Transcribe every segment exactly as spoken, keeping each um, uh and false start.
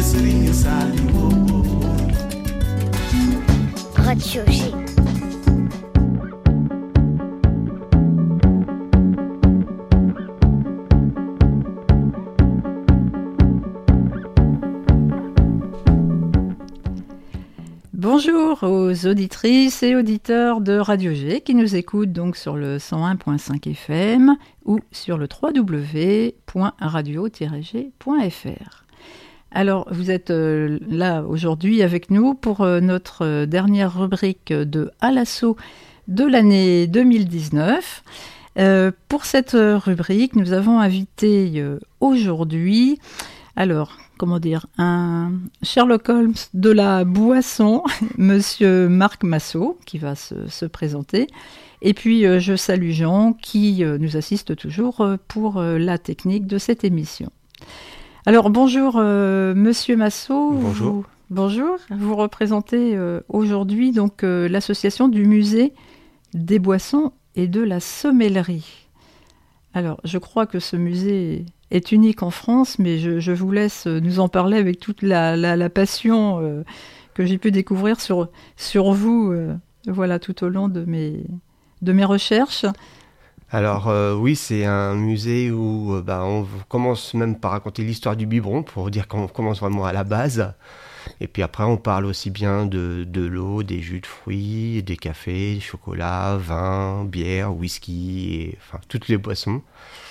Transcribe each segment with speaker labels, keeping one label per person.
Speaker 1: Radio G.
Speaker 2: Bonjour aux auditrices et auditeurs de Radio G qui nous écoutent donc sur le cent un virgule cinq F M ou sur le w w w point radio tiret g point f r. Alors, vous êtes euh, là aujourd'hui avec nous pour euh, notre euh, dernière rubrique de À l'assaut de l'année deux mille dix-neuf. Euh, pour cette euh, rubrique, nous avons invité euh, aujourd'hui, alors, comment dire, un Sherlock Holmes de la boisson, Monsieur Marc Massot, qui va se, se présenter. Et puis, euh, je salue Jean, qui euh, nous assiste toujours euh, pour euh, la technique de cette émission. Alors, bonjour, euh, Monsieur Massot.
Speaker 3: Bonjour.
Speaker 2: Vous, bonjour. Vous représentez euh, aujourd'hui donc euh, l'association du musée des boissons et de la sommellerie. Alors, je crois que ce musée est unique en France, mais je, je vous laisse nous en parler avec toute la, la, la passion euh, que j'ai pu découvrir sur, sur vous euh, voilà, tout au long de mes, de mes recherches.
Speaker 3: Alors euh, oui, c'est un musée où euh, bah, on commence même par raconter l'histoire du biberon, pour dire qu'on commence vraiment à la base. Et puis après, on parle aussi bien de, de l'eau, des jus de fruits, des cafés, chocolat, vin, bière, whisky, et, enfin toutes les boissons,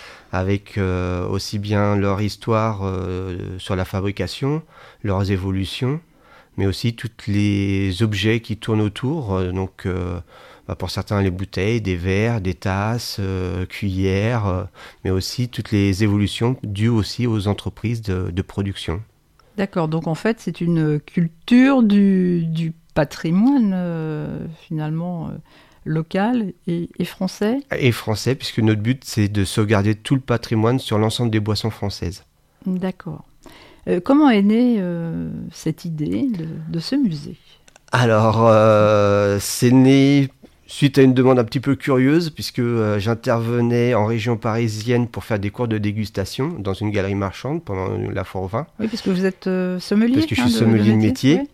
Speaker 3: avec euh, aussi bien leur histoire euh, sur la fabrication, leurs évolutions, mais aussi tous les objets qui tournent autour. Euh, donc euh, bah pour certains, les bouteilles, des verres, des tasses, euh, cuillères, euh, mais aussi toutes les évolutions dues aussi aux entreprises de, de production.
Speaker 2: D'accord, donc en fait, c'est une culture du, du patrimoine, euh, finalement, euh, local et, et français.
Speaker 3: Et français, puisque notre but, c'est de sauvegarder tout le patrimoine sur l'ensemble des boissons françaises.
Speaker 2: D'accord. Euh, comment est née euh, cette idée de, de ce musée ?
Speaker 3: Alors, euh, c'est né suite à une demande un petit peu curieuse, puisque euh, j'intervenais en région parisienne pour faire des cours de dégustation dans une galerie marchande pendant la foire au vin.
Speaker 2: Oui, parce que vous êtes euh, sommelier.
Speaker 3: Parce que je
Speaker 2: hein,
Speaker 3: suis
Speaker 2: de,
Speaker 3: sommelier de métier.
Speaker 2: métier.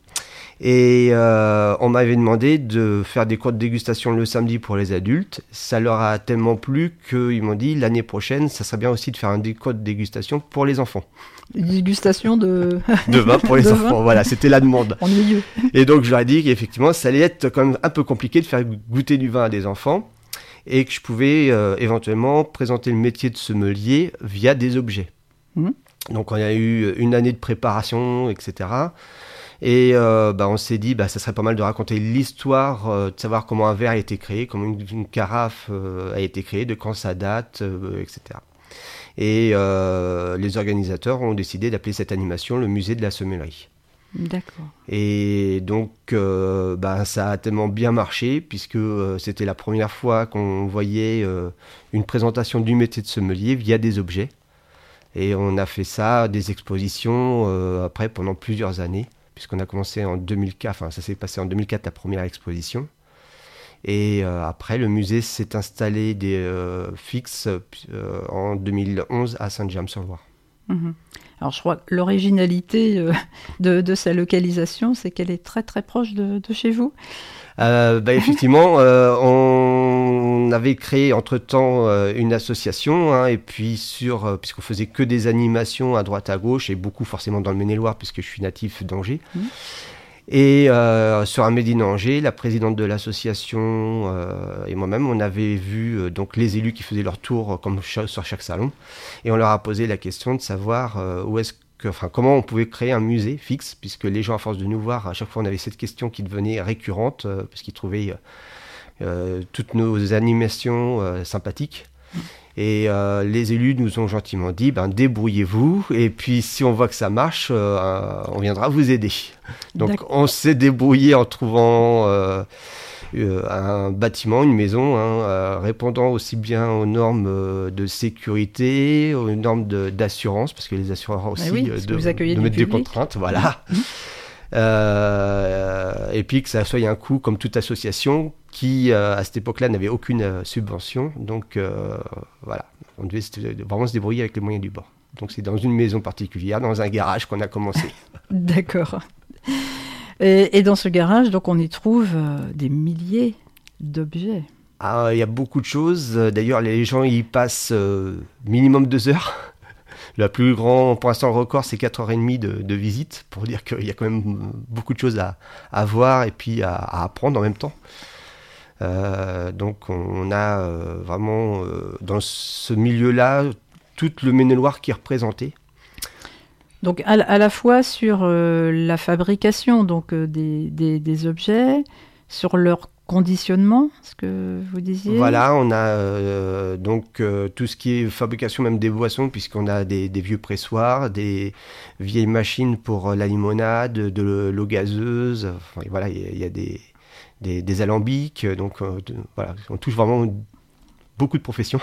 Speaker 3: Et euh, on m'avait demandé de faire des cours de dégustation le samedi pour les adultes. Ça leur a tellement plu qu'ils m'ont dit l'année prochaine, ça serait bien aussi de faire un cours de dégustation pour les enfants.
Speaker 2: Une dégustation de...
Speaker 3: de vin pour les
Speaker 2: de
Speaker 3: enfants,
Speaker 2: vin.
Speaker 3: Voilà, c'était la demande.
Speaker 2: Ennuyeux.
Speaker 3: Et donc je leur ai dit qu'effectivement, ça allait être quand même un peu compliqué de faire goûter du vin à des enfants et que je pouvais euh, éventuellement présenter le métier de sommelier via des objets.
Speaker 2: Mmh.
Speaker 3: Donc on a eu une année de préparation, et cetera. Et euh, bah, on s'est dit, bah, ça serait pas mal de raconter l'histoire, euh, de savoir comment un verre a été créé, comment une, une carafe euh, a été créée, de quand ça date, euh, et cetera. Et euh, les organisateurs ont décidé d'appeler cette animation le musée de la sommellerie.
Speaker 2: D'accord.
Speaker 3: Et donc, euh, bah, ça a tellement bien marché, puisque euh, c'était la première fois qu'on voyait euh, une présentation du métier de sommelier via des objets. Et on a fait ça, des expositions, euh, après, pendant plusieurs années, puisqu'on a commencé en deux mille quatre, enfin, ça s'est passé en deux mille quatre, la première exposition. Et euh, après, le musée s'est installé des, euh, fixe euh, en deux mille onze à Saint-James-sur-Loire.
Speaker 2: Mmh. Alors, je crois que l'originalité euh, de, de sa localisation, c'est qu'elle est très très proche de, de chez vous.
Speaker 3: Euh, bah, effectivement, euh, on avait créé entre-temps euh, une association, hein, et puis sur, euh, puisqu'on faisait que des animations à droite à gauche, et beaucoup forcément dans le Maine-et-Loire, puisque je suis natif d'Angers. Mmh. Et euh, sur un Made in Angers, la présidente de l'association euh, et moi-même, on avait vu euh, donc les élus qui faisaient leur tour euh, comme ch- sur chaque salon, et on leur a posé la question de savoir euh, où est-ce que, enfin, comment on pouvait créer un musée fixe, puisque les gens, à force de nous voir, à chaque fois on avait cette question qui devenait récurrente, euh, parce qu'ils trouvaient euh, toutes nos animations euh, sympathiques. Et euh, les élus nous ont gentiment dit, ben, débrouillez-vous, et puis si on voit que ça marche, euh, on viendra vous aider. Donc D'accord. On s'est débrouillé en trouvant euh, euh, un bâtiment, une maison, hein, euh, répondant aussi bien aux normes euh, de sécurité, aux normes de, d'assurance, parce que les assureurs aussi
Speaker 2: oui,
Speaker 3: euh, de,
Speaker 2: vous accueillez
Speaker 3: de
Speaker 2: du
Speaker 3: mettre
Speaker 2: public.
Speaker 3: des contraintes, voilà. Mmh. Euh, et puis que ça soit un coût comme toute association qui, euh, à cette époque-là, n'avait aucune euh, subvention. Donc, euh, voilà, on devait se, vraiment se débrouiller avec les moyens du bord. Donc, c'est dans une maison particulière, dans un garage qu'on a commencé.
Speaker 2: D'accord. Et, et dans ce garage, donc, on y trouve euh, des milliers d'objets.
Speaker 3: Ah, il y a beaucoup de choses. D'ailleurs, les gens y passent euh, minimum deux heures. Le plus grand, pour l'instant, le record, c'est quatre heures trente de, de visite, pour dire qu'il y a quand même beaucoup de choses à, à voir et puis à, à apprendre en même temps. Euh, donc, on a euh, vraiment, euh, dans ce milieu-là, tout le Maine-et-Loire qui est représenté.
Speaker 2: Donc, à, à la fois sur euh, la fabrication donc, euh, des, des, des objets, sur leur conditionnement, ce que vous disiez.
Speaker 3: Voilà, on a euh, donc euh, tout ce qui est fabrication même des boissons, puisqu'on a des, des vieux pressoirs, des vieilles machines pour euh, la limonade, de l'eau gazeuse. Enfin, et voilà, il y, y a des, des, des alambics. Donc euh, de, voilà, on touche vraiment beaucoup de professions.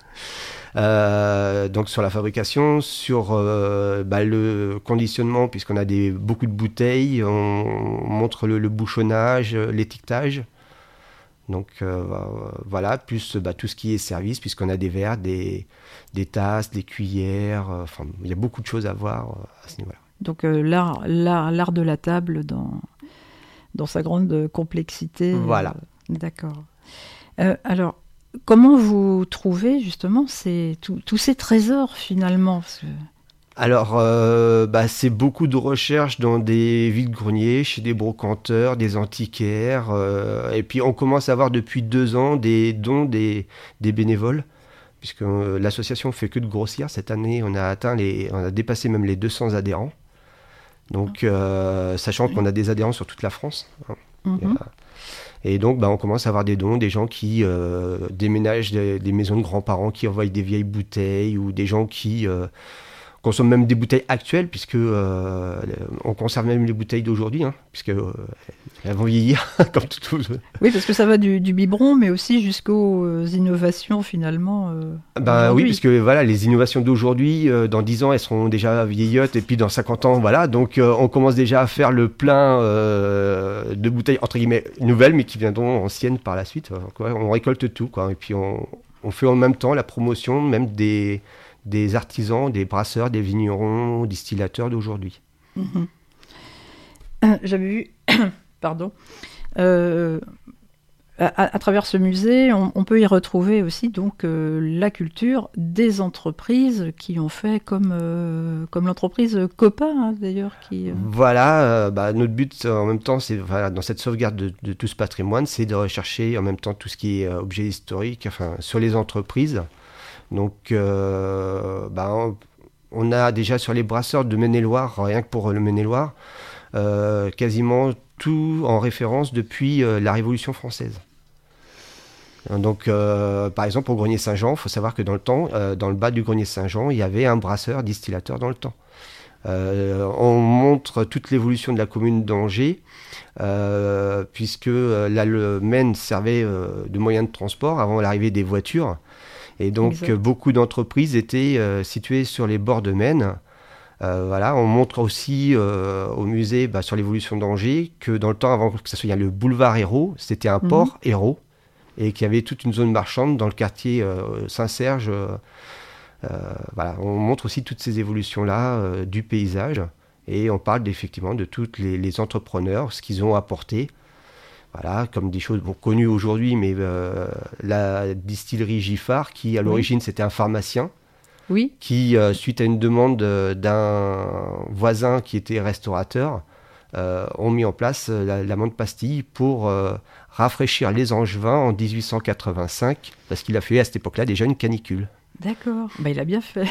Speaker 3: Euh, donc sur la fabrication, sur euh, bah, le conditionnement, puisqu'on a des, beaucoup de bouteilles, on montre le, le bouchonnage, l'étiquetage. Donc euh, voilà, plus bah, tout ce qui est service, puisqu'on a des verres, des, des tasses, des cuillères, euh, enfin il y a beaucoup de choses à voir euh, à ce niveau-là.
Speaker 2: Donc euh, l'art, l'art, l'art de la table dans, dans sa grande complexité.
Speaker 3: Voilà.
Speaker 2: Euh, d'accord. Euh, alors, comment vous trouvez justement ces, tout, tous ces trésors finalement? Parce que...
Speaker 3: Alors, euh, bah, c'est beaucoup de recherches dans des vides-greniers, chez des brocanteurs, des antiquaires. Euh, et puis, on commence à avoir depuis deux ans des dons des, des bénévoles, puisque euh, l'association ne fait que de grossir. Cette année, on a atteint les, on a dépassé même les deux cents adhérents. Donc, euh, sachant qu'on a des adhérents sur toute la France. Hein.
Speaker 2: Mm-hmm.
Speaker 3: Et donc, bah, on commence à avoir des dons, des gens qui euh, déménagent des, des maisons de grands-parents, qui envoient des vieilles bouteilles, ou des gens qui... Euh, consomme même des bouteilles actuelles, puisque euh, on conserve même les bouteilles d'aujourd'hui, hein, puisque euh, elles vont vieillir comme tout, tout.
Speaker 2: Oui, parce que ça va du, du biberon, mais aussi jusqu'aux euh, innovations finalement. Euh,
Speaker 3: ben oui, puisque voilà, les innovations d'aujourd'hui, euh, dans dix ans, elles seront déjà vieillottes, et puis dans cinquante ans, voilà, donc euh, on commence déjà à faire le plein euh, de bouteilles entre guillemets nouvelles, mais qui viendront anciennes par la suite. Donc, ouais, on récolte tout, quoi, et puis on, on fait en même temps la promotion, même des des artisans, des brasseurs, des vignerons, distillateurs d'aujourd'hui.
Speaker 2: Mmh. Euh, j'avais vu, pardon, euh, à, à travers ce musée, on, on peut y retrouver aussi donc euh, la culture des entreprises qui ont fait comme, euh, comme l'entreprise Copa, hein, d'ailleurs. Qui, euh...
Speaker 3: Voilà, euh, bah, notre but en même temps, c'est voilà, dans cette sauvegarde de, de tout ce patrimoine, c'est de rechercher en même temps tout ce qui est euh, objet historique, enfin, sur les entreprises. Donc, euh, bah, on, on a déjà sur les brasseurs de Maine-et-Loire, rien que pour le Maine-et-Loire, euh, quasiment tout en référence depuis euh, la Révolution française. Donc, euh, par exemple, au Grenier Saint-Jean, il faut savoir que dans le temps, euh, dans le bas du Grenier Saint-Jean, il y avait un brasseur distillateur dans le temps. Euh, on montre toute l'évolution de la commune d'Angers, euh, puisque euh, là, le Maine servait euh, de moyen de transport avant l'arrivée des voitures. Et donc, exact. Beaucoup d'entreprises étaient euh, situées sur les bords de Maine. Euh, voilà, on montre aussi euh, au musée, bah, sur l'évolution d'Angers, que dans le temps, avant que ça soit le boulevard Hérault, c'était un mmh. port Hérault, et qu'il y avait toute une zone marchande dans le quartier euh, Saint-Serge. Euh, euh, voilà, on montre aussi toutes ces évolutions-là euh, du paysage, et on parle effectivement de tous les, les entrepreneurs, ce qu'ils ont apporté. Voilà, comme des choses bon, connues aujourd'hui, mais euh, la distillerie Giffard, qui à l'origine oui. c'était un pharmacien,
Speaker 2: oui.
Speaker 3: qui, euh, suite à une demande euh, d'un voisin qui était restaurateur, euh, ont mis en place euh, la, la menthe pastille pour euh, rafraîchir les Angevins en dix-huit cent quatre-vingt-cinq, parce qu'il a fait à cette époque-là déjà une canicule.
Speaker 2: D'accord, bah, il a bien fait.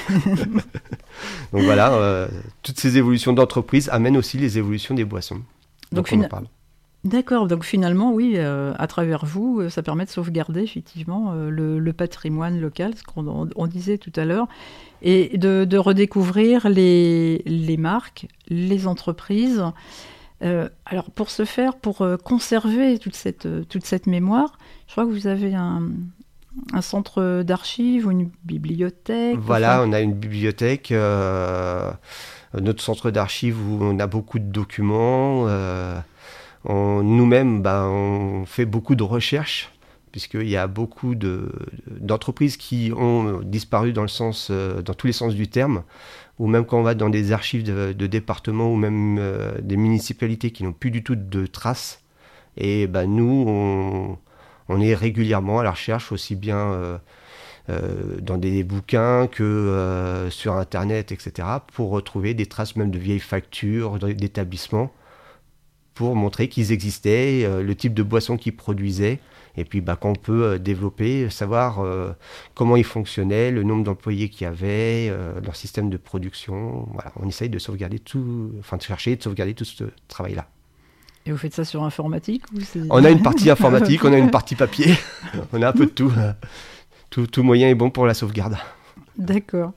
Speaker 3: Donc voilà, euh, toutes ces évolutions d'entreprise amènent aussi les évolutions des boissons. Donc, Donc on en parle.
Speaker 2: D'accord, donc finalement, oui, euh, à travers vous, euh, ça permet de sauvegarder effectivement euh, le, le patrimoine local, ce qu'on on, on disait tout à l'heure, et de, de redécouvrir les, les marques, les entreprises. Euh, alors pour ce faire, pour euh, conserver toute cette, euh, toute cette mémoire, je crois que vous avez un, un centre d'archives ou une bibliothèque.
Speaker 3: Voilà,
Speaker 2: enfin...
Speaker 3: on a une bibliothèque, euh, notre centre d'archives où on a beaucoup de documents. Euh... On, nous-mêmes, bah, on fait beaucoup de recherches puisqu'il y a beaucoup de, d'entreprises qui ont disparu dans, le sens, euh, dans tous les sens du terme, ou même quand on va dans des archives de, de départements ou même euh, des municipalités qui n'ont plus du tout de traces. Et ben, nous, on, on est régulièrement à la recherche, aussi bien euh, euh, dans des bouquins que euh, sur Internet, et cetera, pour retrouver des traces même de vieilles factures d'établissements, pour montrer qu'ils existaient, euh, le type de boisson qu'ils produisaient, et puis bah, qu'on peut euh, développer, savoir euh, comment ils fonctionnaient, le nombre d'employés qu'il y avait, euh, leur système de production. Voilà, on essaye de sauvegarder tout, enfin de chercher de sauvegarder tout ce travail-là.
Speaker 2: Et vous faites ça sur informatique ou c'est...
Speaker 3: On a une partie informatique, on a une partie papier, on a un peu de tout. Tout, tout moyen est bon pour la sauvegarde.
Speaker 2: D'accord.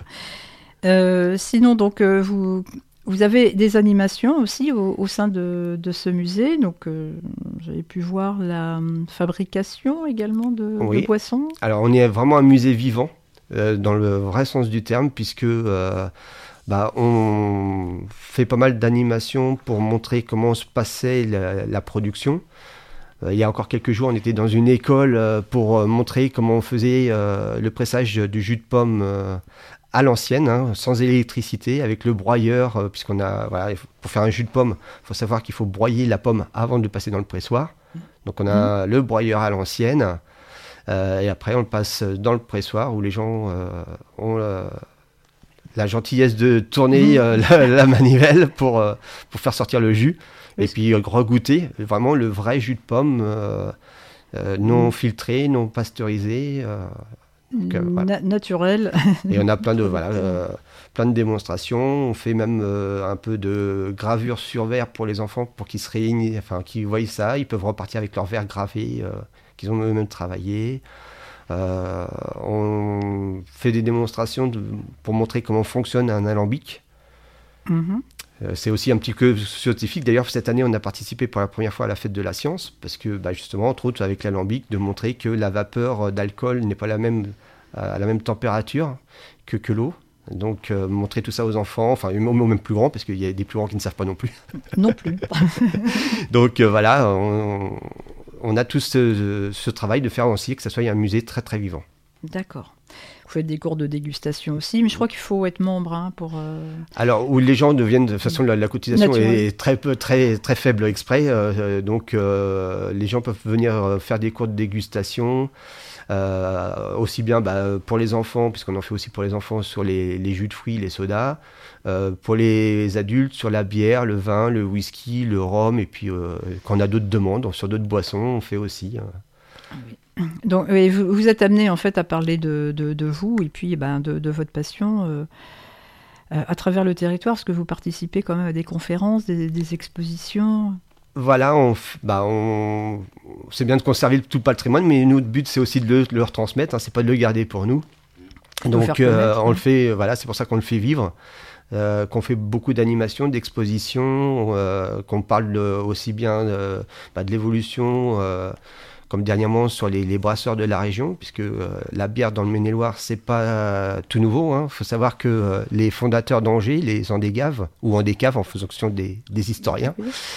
Speaker 2: Euh, sinon, donc, euh, vous... Vous avez des animations aussi au, au sein de, de ce musée, donc euh, j'avais pu voir la um, fabrication également de,
Speaker 3: oui.
Speaker 2: de boissons.
Speaker 3: Alors on est vraiment un musée vivant, euh, dans le vrai sens du terme, puisque euh, bah, on fait pas mal d'animations pour montrer comment se passait la, la production. Euh, il y a encore quelques jours, on était dans une école euh, pour euh, montrer comment on faisait euh, le pressage du jus de pomme euh, à l'ancienne, hein, sans électricité, avec le broyeur, euh, puisqu'on a, voilà, pour faire un jus de pomme, il faut savoir qu'il faut broyer la pomme avant de le passer dans le pressoir. Donc on a mmh. le broyeur à l'ancienne, euh, et après on le passe dans le pressoir, où les gens euh, ont euh, la gentillesse de tourner mmh. euh, la, la manivelle pour, euh, pour faire sortir le jus, oui. Et puis euh, regoûter vraiment le vrai jus de pomme, euh, euh, non mmh. filtré, non pasteurisé, euh,
Speaker 2: Donc, euh, voilà. Na- naturel.
Speaker 3: Et on a plein de, voilà, euh, plein de démonstrations. On fait même euh, un peu de gravure sur verre pour les enfants, pour qu'ils se réunissent, enfin, qu'ils voient ça. Ils peuvent repartir avec leur verre gravé euh, qu'ils ont eux-mêmes travaillé. Euh, on fait des démonstrations de, pour montrer comment fonctionne un alambic. Mm-hmm. Euh, c'est aussi un petit peu scientifique. D'ailleurs, cette année, on a participé pour la première fois à la fête de la science, parce que bah, justement, entre autres, avec l'alambic, de montrer que la vapeur d'alcool n'est pas la même, à la même température que, que l'eau. Donc, euh, montrer tout ça aux enfants, enfin, même plus grands, parce qu'il y a des plus grands qui ne savent pas non plus.
Speaker 2: Non plus.
Speaker 3: Donc, euh, voilà, on, on a tout ce, ce travail de faire aussi que ça soit un musée très, très vivant.
Speaker 2: D'accord. Vous faites des cours de dégustation aussi, mais je crois qu'il faut être membre hein, pour... Euh...
Speaker 3: Alors, où les gens deviennent, de toute façon, la, la cotisation Naturel. est très, peu, très, très faible exprès, euh, donc euh, les gens peuvent venir faire des cours de dégustation, euh, aussi bien bah, pour les enfants, puisqu'on en fait aussi pour les enfants sur les, les jus de fruits, les sodas, euh, pour les adultes sur la bière, le vin, le whisky, le rhum, et puis euh, quand on a d'autres demandes, sur d'autres boissons, on fait aussi... Euh,
Speaker 2: oui. Donc, vous, vous êtes amené en fait à parler de, de, de vous et puis ben, de, de votre passion euh, euh, à travers le territoire, parce que vous participez quand même à des conférences, des, des expositions.
Speaker 3: Voilà, on, bah on, c'est bien de conserver tout le patrimoine, mais notre but c'est aussi de le, de le retransmettre, hein, c'est pas de le garder pour nous. Donc euh, on le fait, voilà, c'est pour ça qu'on le fait vivre, euh, qu'on fait beaucoup d'animations, d'expositions, euh, qu'on parle de, aussi bien de, bah, de l'évolution. Euh, comme dernièrement sur les, les brasseurs de la région, puisque euh, la bière dans le Maine-et-Loire, c'est pas euh, tout nouveau. Il hein. faut savoir que euh, les fondateurs d'Angers, les Andégaves, ou Andécaves en fonction des, des historiens,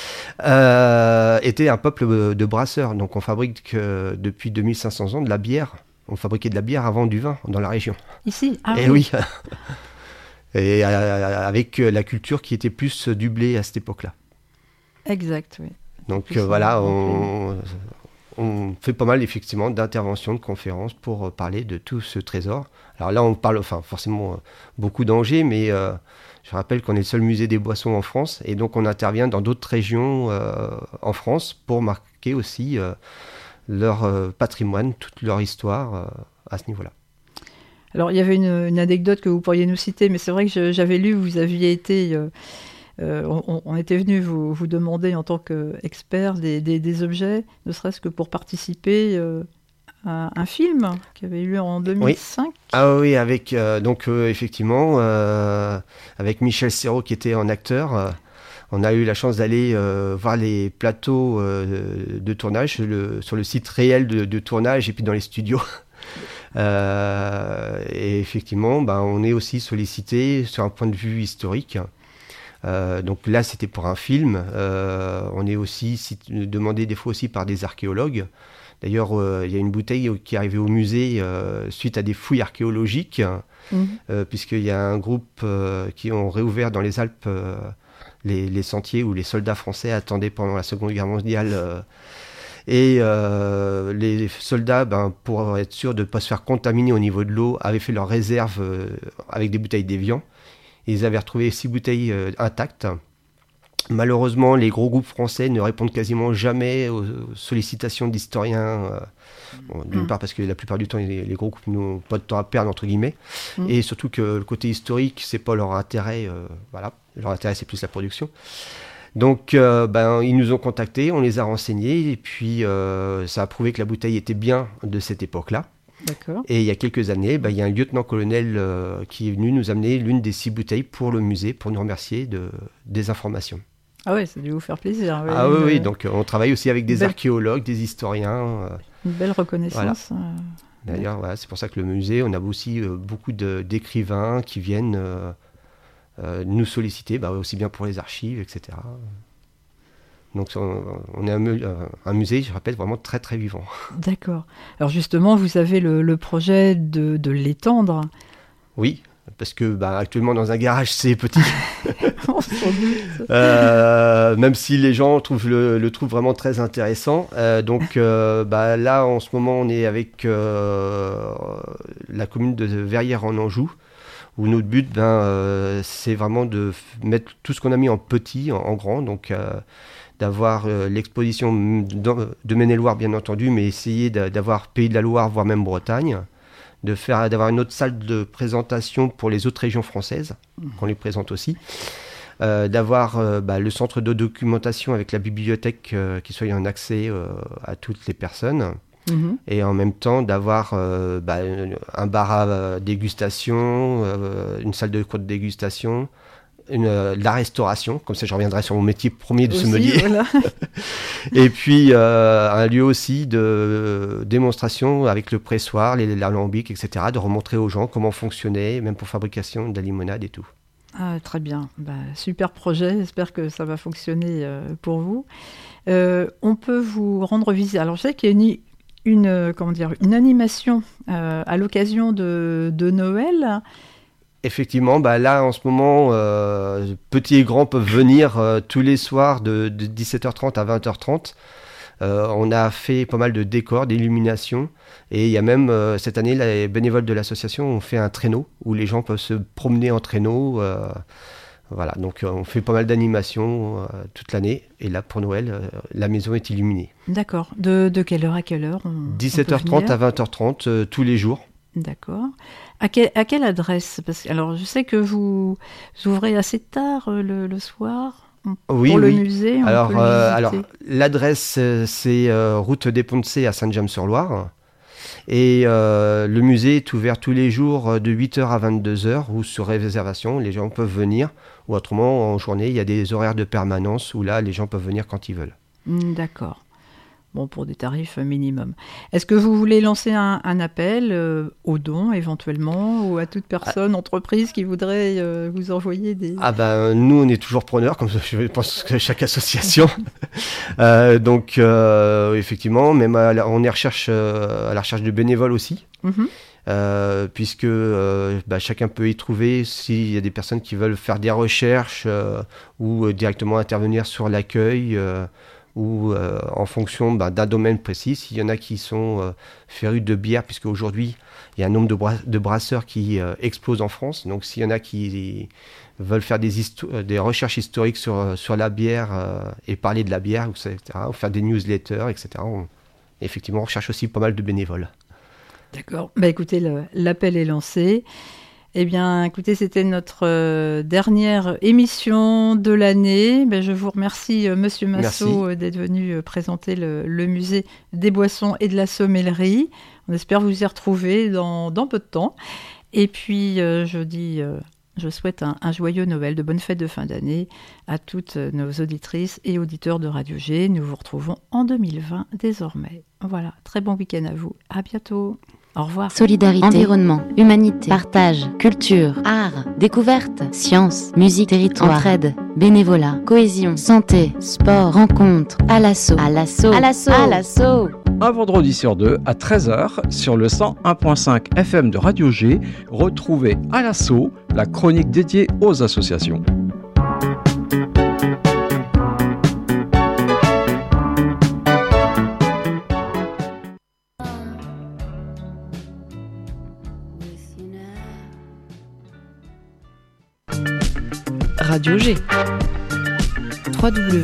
Speaker 3: euh, étaient un peuple de brasseurs. Donc on fabrique euh, depuis deux mille cinq cents ans de la bière. On fabriquait de la bière avant du vin dans la région.
Speaker 2: Ici ah,
Speaker 3: Et oui, oui. Et euh, avec la culture qui était plus du blé à cette époque-là.
Speaker 2: Exact, oui.
Speaker 3: Donc euh, voilà, on... On fait pas mal effectivement d'interventions, de conférences pour parler de tout ce trésor. Alors là, on parle enfin, forcément euh, beaucoup d'Angers, mais euh, je rappelle qu'on est le seul musée des boissons en France, et donc on intervient dans d'autres régions euh, en France pour marquer aussi euh, leur euh, patrimoine, toute leur histoire euh, à ce niveau-là.
Speaker 2: Alors il y avait une, une anecdote que vous pourriez nous citer, mais c'est vrai que je, j'avais lu, vous aviez été... Euh, Euh, on, on était venu vous, vous demander en tant qu'expert des, des, des objets, ne serait-ce que pour participer euh, à un film qui avait eu en deux mille cinq.
Speaker 3: Oui. Ah oui, avec euh, donc euh, effectivement euh, avec Michel Serrault qui était en acteur. Euh, on a eu la chance d'aller euh, voir les plateaux euh, de tournage le, sur le site réel de, de tournage et puis dans les studios. euh, et effectivement, bah, on est aussi sollicité sur un point de vue historique. Euh, donc là, c'était pour un film. Euh, on est aussi si, demandé des fois aussi par des archéologues. D'ailleurs, euh, il y a une bouteille qui est arrivée au musée euh, suite à des fouilles archéologiques, mmh. euh, puisqu'il y a un groupe euh, qui ont réouvert dans les Alpes euh, les, les sentiers où les soldats français attendaient pendant la Seconde Guerre mondiale. Euh, et euh, les soldats, ben, pour être sûrs de ne pas se faire contaminer au niveau de l'eau, avaient fait leur réserve euh, avec des bouteilles d'Évian. Ils avaient retrouvé six bouteilles euh, intactes. Malheureusement, les gros groupes français ne répondent quasiment jamais aux sollicitations d'historiens. Euh, bon, d'une mmh. part parce que la plupart du temps, les, les gros groupes n'ont pas de temps à perdre, entre guillemets. Mmh. Et surtout que le côté historique, c'est pas leur intérêt. Euh, voilà. Leur intérêt, c'est plus la production. Donc, euh, ben, ils nous ont contactés, on les a renseignés. Et puis, euh, ça a prouvé que la bouteille était bien de cette époque-là.
Speaker 2: D'accord. Et
Speaker 3: il y a quelques années, ben, il y a un lieutenant-colonel euh, qui est venu nous amener l'une des six bouteilles pour le musée, pour nous remercier de, des informations.
Speaker 2: Ah oui, ça a dû vous faire plaisir. Oui,
Speaker 3: ah oui,
Speaker 2: une...
Speaker 3: oui, donc on travaille aussi avec des
Speaker 2: belle...
Speaker 3: archéologues, des historiens. Euh...
Speaker 2: Une belle reconnaissance.
Speaker 3: Voilà. D'ailleurs, ouais. Voilà, c'est pour ça que le musée, on a aussi euh, beaucoup de, d'écrivains qui viennent euh, euh, nous solliciter, bah, aussi bien pour les archives, et cetera. Donc on, on est un, un musée, je rappelle, vraiment très très vivant. D'accord.
Speaker 2: Alors justement, vous avez le, le projet de, de l'étendre.
Speaker 3: Oui, parce que bah, actuellement dans un garage c'est petit. euh, même si les gens trouvent le, le trouvent vraiment très intéressant. Euh, donc euh, bah, là en ce moment on est avec euh, la commune de Verrières en Anjou, où notre but ben, euh, c'est vraiment de mettre tout ce qu'on a mis en petit, en, en grand. Donc euh, d'avoir euh, l'exposition de, de Maine-et-Loire bien entendu, mais essayer de, d'avoir Pays de la Loire, voire même Bretagne, de faire, d'avoir une autre salle de présentation pour les autres régions françaises, qu'on les présente aussi, euh, d'avoir euh, bah, le centre de documentation avec la bibliothèque euh, qui soit en accès euh, à toutes les personnes, mmh. et en même temps d'avoir euh, bah, un bar à dégustation, euh, une salle de cours de dégustation, Une, euh, la restauration, comme ça je reviendrai sur mon métier premier de
Speaker 2: aussi,
Speaker 3: sommelier. Voilà. Et puis euh, un lieu aussi de démonstration avec le pressoir, les l'alambic, et cetera, de remontrer aux gens comment fonctionnait, même pour fabrication de la limonade et tout.
Speaker 2: Ah, très bien, bah, super projet, j'espère que ça va fonctionner euh, pour vous. Euh, on peut vous rendre visite, alors je sais qu'il y a une, une, comment dire, une animation euh, à l'occasion de, de Noël.
Speaker 3: Effectivement, bah là en ce moment, euh, petits et grands peuvent venir euh, tous les soirs de, de dix-sept heures trente à vingt heures trente. Euh, on a fait pas mal de décors, d'illuminations, et il y a même euh, cette année, les bénévoles de l'association ont fait un traîneau où les gens peuvent se promener en traîneau. Euh, voilà, donc euh, on fait pas mal d'animations euh, toute l'année, et là pour Noël, euh, la maison est illuminée.
Speaker 2: D'accord. De, de quelle heure à quelle heure on,
Speaker 3: dix-sept heures trente à vingt heures trente euh, tous les jours.
Speaker 2: D'accord. À, quel, à quelle adresse? Parce que, alors, je sais que vous ouvrez assez tard euh, le, le soir
Speaker 3: oui,
Speaker 2: pour le
Speaker 3: oui.
Speaker 2: musée.
Speaker 3: Alors, euh, alors, l'adresse, euh, c'est euh, route des Ponts-de-Cé à Saint-James-sur-Loire. Et euh, le musée est ouvert tous les jours de huit heures à vingt-deux heures, ou sur réservation, les gens peuvent venir. Ou autrement, en journée, il y a des horaires de permanence où là, les gens peuvent venir quand ils veulent.
Speaker 2: D'accord. Bon, pour des tarifs minimum. Est-ce que vous voulez lancer un, un appel euh, aux dons éventuellement, ou à toute personne, ah. entreprise qui voudrait euh, vous envoyer des...
Speaker 3: Ah ben, nous, on est toujours preneurs, comme je pense que chaque association. euh, donc, euh, effectivement, même à la, on est recherche, euh, à la recherche de bénévoles aussi. Mm-hmm. Euh, puisque euh, bah, chacun peut y trouver s'il y a des personnes qui veulent faire des recherches euh, ou euh, directement intervenir sur l'accueil euh, ou euh, en fonction bah, d'un domaine précis. S'il y en a qui sont euh, férus de bière, puisque aujourd'hui il y a un nombre de, bra- de brasseurs qui euh, explose en France, donc s'il y en a qui veulent faire des, histo- des recherches historiques sur, sur la bière euh, et parler de la bière, et cetera, ou faire des newsletters, et cetera, on, effectivement on recherche aussi pas mal de bénévoles.
Speaker 2: D'accord. Bah, écoutez, le, l'appel est lancé. Eh bien, écoutez, c'était notre euh, dernière émission de l'année. Ben, je vous remercie, euh, Monsieur Massot, euh, d'être venu euh, présenter le, le musée des boissons et de la sommellerie. On espère vous y retrouver dans, dans peu de temps. Et puis, euh, je dis, euh, je souhaite un, un joyeux Noël, de bonnes fêtes de fin d'année à toutes nos auditrices et auditeurs de Radio G. Nous vous retrouvons en deux mille vingt désormais. Voilà, très bon week-end à vous. À bientôt. Au revoir.
Speaker 4: Solidarité, environnement, humanité, partage, culture, art, découverte, science, musique, territoire, entraide, bénévolat, cohésion, santé, sport, rencontre, à l'assaut, à l'assaut, à l'assaut, à l'assaut.
Speaker 5: Un vendredi sur deux à treize heures sur le cent un virgule cinq F M de Radio G, retrouvez à l'assaut la chronique dédiée aux associations.
Speaker 6: Radio G. w w w